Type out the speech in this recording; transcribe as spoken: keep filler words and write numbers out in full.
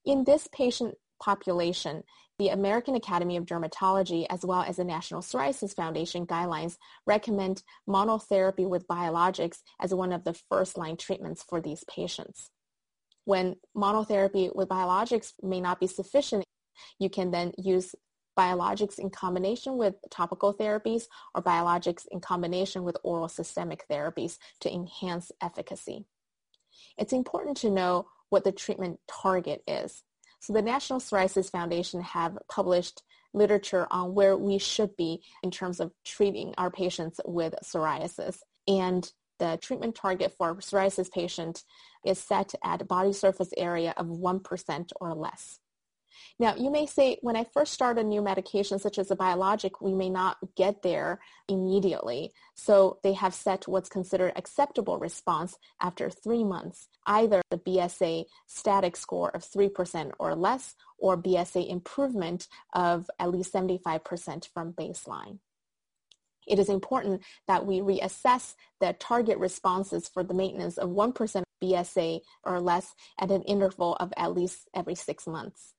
In this patient population, the American Academy of Dermatology, as well as the National Psoriasis Foundation guidelines, recommend monotherapy with biologics as one of the first-line treatments for these patients. When monotherapy with biologics may not be sufficient, you can then use biologics in combination with topical therapies or biologics in combination with oral systemic therapies to enhance efficacy. It's important to know what the treatment target is. So the National Psoriasis Foundation have published literature on where we should be in terms of treating our patients with psoriasis. And the treatment target for a psoriasis patient is set at body surface area of one percent or less. Now, you may say, when I first start a new medication, such as a biologic, we may not get there immediately. So they have set what's considered acceptable response after three months, either the B S A static score of three percent or less, or B S A improvement of at least seventy-five percent from baseline. It is important that we reassess the target responses for the maintenance of one percent B S A or less at an interval of at least every six months.